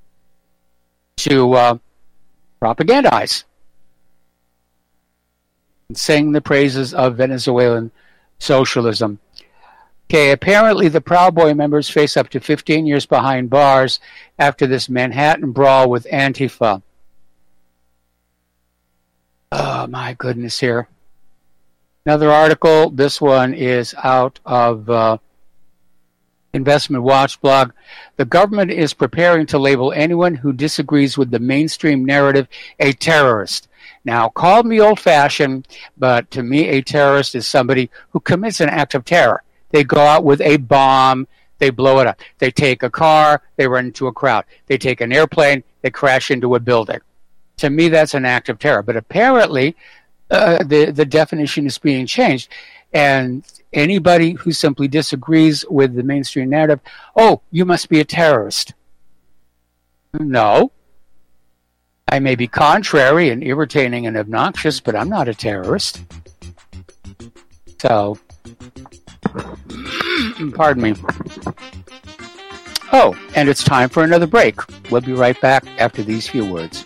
to uh, propagandize and sing the praises of Venezuelan socialism. Okay, apparently the Proud Boy members face up to fifteen years behind bars after this Manhattan brawl with Antifa. Oh, my goodness here. Another article. This one is out of uh, Investment Watch blog, the government is preparing to label anyone who disagrees with the mainstream narrative a terrorist. Now, call me old-fashioned, but to me a terrorist is somebody who commits an act of terror. They go out with a bomb, they blow it up. They take a car, they run into a crowd. They take an airplane, they crash into a building. To me, that's an act of terror. But apparently, uh, the, the definition is being changed. And anybody who simply disagrees with the mainstream narrative, oh, you must be a terrorist. No. I may be contrary and irritating and obnoxious, but I'm not a terrorist. So, pardon me. Oh, and it's time for another break. We'll be right back after these few words.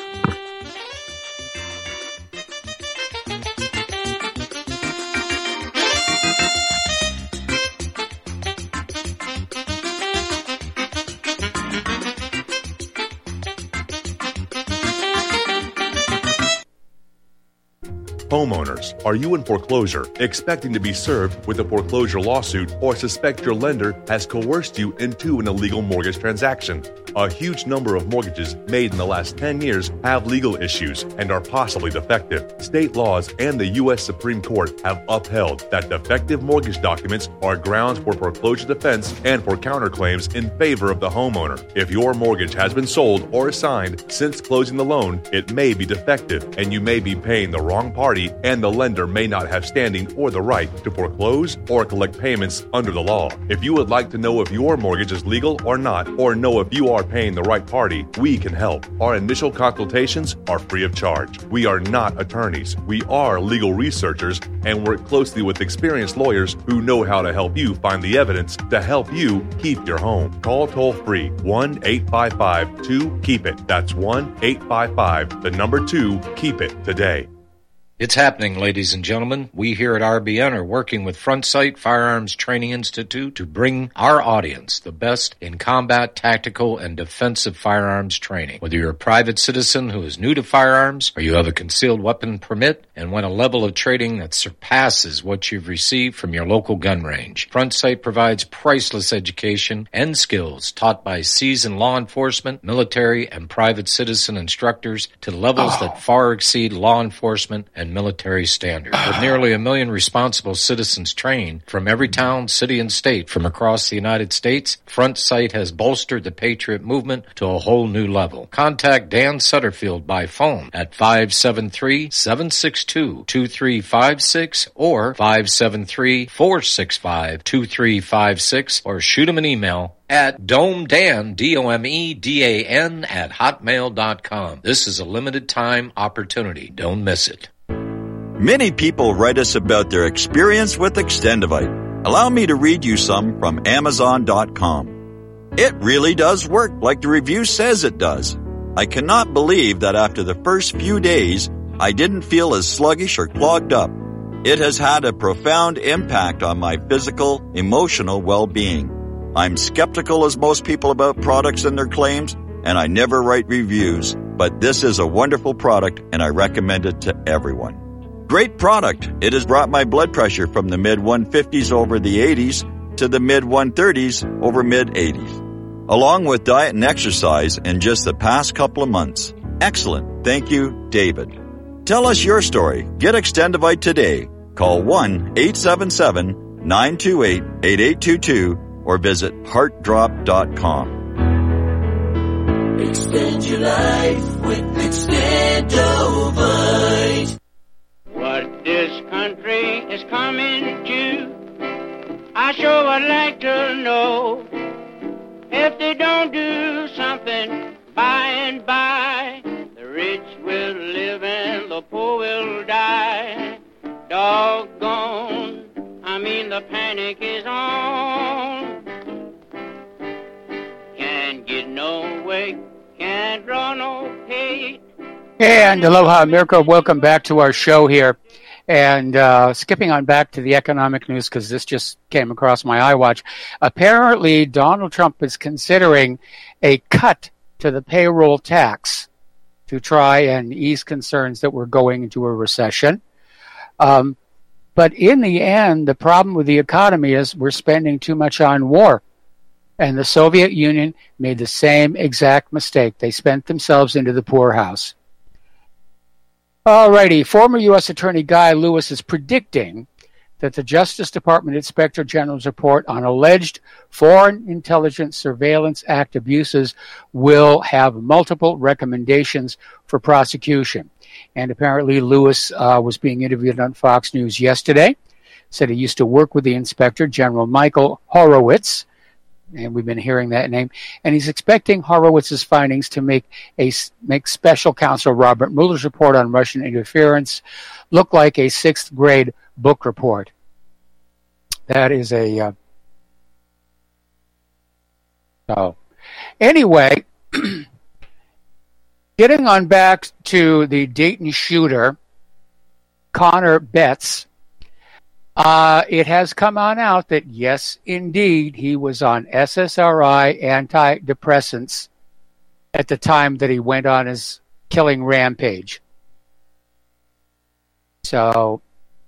Homeowners, are you in foreclosure, expecting to be served with a foreclosure lawsuit, or suspect your lender has coerced you into an illegal mortgage transaction? A huge number of mortgages made in the last ten years have legal issues and are possibly defective. State laws and the U S Supreme Court have upheld that defective mortgage documents are grounds for foreclosure defense and for counterclaims in favor of the homeowner. If your mortgage has been sold or assigned since closing the loan, it may be defective and you may be paying the wrong party, and the lender may not have standing or the right to foreclose or collect payments under the law. If you would like to know if your mortgage is legal or not, or know if you are paying the right party, we can help. Our initial consultations are free of charge. We are not attorneys. We are legal researchers and work closely with experienced lawyers who know how to help you find the evidence to help you keep your home. Call toll free one eight five five two keep it. That's one eight five five, the number two, keep it today. It's happening, ladies and gentlemen. We here at R B N are working with Front Sight Firearms Training Institute to bring our audience the best in combat, tactical, and defensive firearms training. Whether you're a private citizen who is new to firearms, or you have a concealed weapon permit and want a level of training that surpasses what you've received from your local gun range, Front Sight provides priceless education and skills taught by seasoned law enforcement, military, and private citizen instructors to levels oh. that far exceed law enforcement and military standards. With nearly a million responsible citizens trained from every town, city, and state from across the United States, Front Sight has bolstered the Patriot movement to a whole new level. Contact Dan Sutterfield by phone at five seven three, seven six two, two three five six or five seven three, four six five, two three five six, or shoot him an email at domedan, D O M E D A N, at hotmail dot com. This is a limited time opportunity. Don't miss it. Many people write us about their experience with Extendivite. Allow me to read you some from amazon dot com. It really does work like the review says it does. I cannot believe that after the first few days, I didn't feel as sluggish or clogged up. It has had a profound impact on my physical, emotional well-being. I'm skeptical as most people about products and their claims, and I never write reviews, but this is a wonderful product and I recommend it to everyone. Great product. It has brought my blood pressure from the mid one fifties over the eighties to the mid one thirties over mid eighties, along with diet and exercise in just the past couple of months. Excellent. Thank you, David. Tell us your story. Get Extendivite today. Call one eight seven seven, nine two eight, eight eight two two or visit heart drop dot com. Extend your life with Extendivite. What this country is coming to, I sure would like to know. If they don't do something by and by, the rich will live and the poor will die. Doggone, I mean the panic is on. Can't get no way, can't draw no pay. And aloha, America. Welcome back to our show here. And uh, skipping on back to the economic news, because this just came across my iWatch. Apparently, Donald Trump is considering a cut to the payroll tax to try and ease concerns that we're going into a recession. Um, but in the end, the problem with the economy is we're spending too much on war. And the Soviet Union made the same exact mistake. They spent themselves into the poorhouse. Alrighty, former U S Attorney Guy Lewis is predicting that the Justice Department Inspector General's report on alleged Foreign Intelligence Surveillance Act abuses will have multiple recommendations for prosecution. And apparently Lewis uh, was being interviewed on Fox News yesterday. Said he used to work with the Inspector General Michael Horowitz, and we've been hearing that name, and he's expecting Horowitz's findings to make a make Special Counsel Robert Mueller's report on Russian interference look like a sixth grade book report. That is a uh, oh. Anyway, getting on back to the Dayton shooter, Connor Betts. Uh, it has come on out that, yes, indeed, he was on S S R I antidepressants at the time that he went on his killing rampage. So,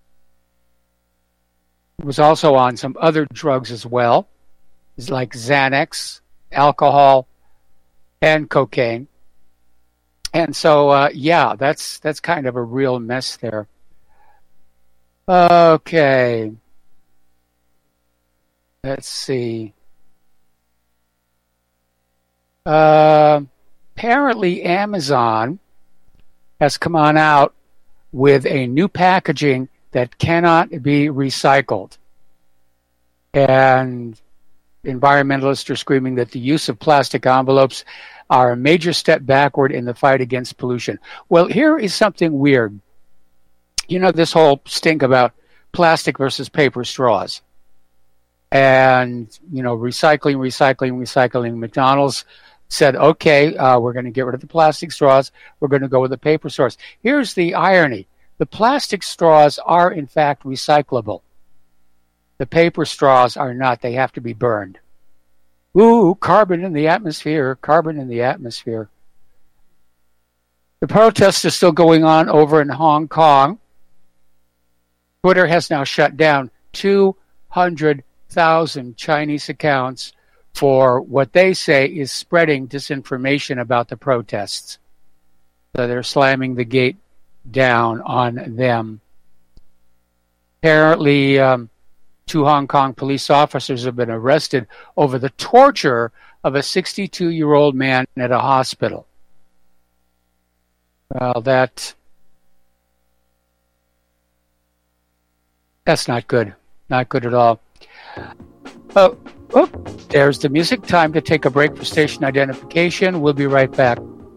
he was also on some other drugs as well, like Xanax, alcohol, and cocaine. And so, uh, yeah, that's that's kind of a real mess there. Okay. Let's see. Uh, apparently Amazon has come on out with a new packaging that cannot be recycled. And environmentalists are screaming that the use of plastic envelopes are a major step backward in the fight against pollution. Well, here is something weird. You know, this whole stink about plastic versus paper straws. And, you know, recycling, recycling, recycling. McDonald's said, okay, uh, we're going to get rid of the plastic straws. We're going to go with the paper straws. Here's the irony. The plastic straws are, in fact, recyclable. The paper straws are not. They have to be burned. Ooh, carbon in the atmosphere, carbon in the atmosphere. The protests are still going on over in Hong Kong. Twitter has now shut down two hundred thousand Chinese accounts for what they say is spreading disinformation about the protests. So they're slamming the gate down on them. Apparently, um, two Hong Kong police officers have been arrested over the torture of a sixty-two-year-old man at a hospital. Well, that... That's not good. Not good at all. Oh, oh, there's the music. Time to take a break for station identification. We'll be right back.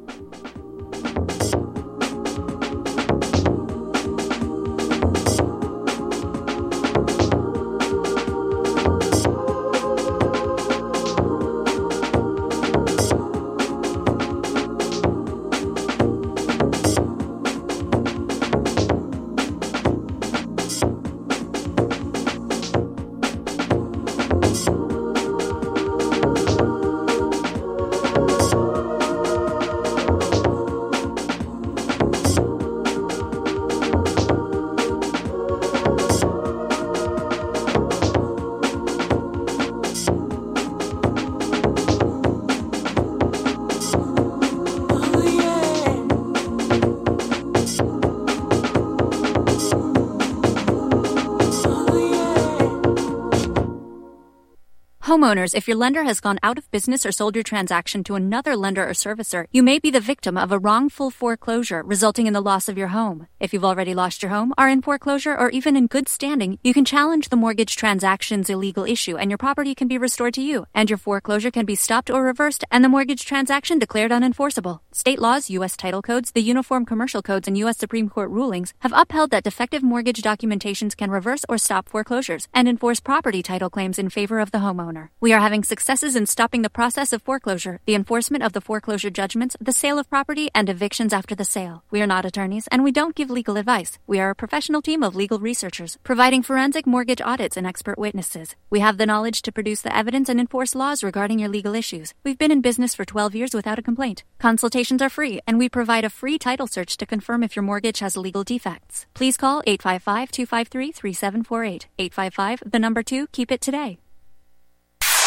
Homeowners, if your lender has gone out of business or sold your transaction to another lender or servicer, you may be the victim of a wrongful foreclosure, resulting in the loss of your home. If you've already lost your home, are in foreclosure, or even in good standing, you can challenge the mortgage transaction's illegal issue, and your property can be restored to you, and your foreclosure can be stopped or reversed, and the mortgage transaction declared unenforceable. State laws, U S title codes, the Uniform Commercial Codes, and U S Supreme Court rulings have upheld that defective mortgage documentations can reverse or stop foreclosures and enforce property title claims in favor of the homeowner. We are having successes in stopping the process of foreclosure, the enforcement of the foreclosure judgments, the sale of property, and evictions after the sale. We are not attorneys, and we don't give legal advice. We are a professional team of legal researchers, providing forensic mortgage audits and expert witnesses. We have the knowledge to produce the evidence and enforce laws regarding your legal issues. We've been in business for twelve years without a complaint. Consultations are free, and we provide a free title search to confirm if your mortgage has legal defects. Please call eight five five, two five three, three seven four eight. eight five five, the number two, keep it today.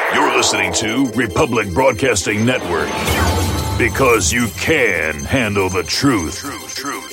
You're listening to Republic Broadcasting Network because you can handle the truth. Truth, truth.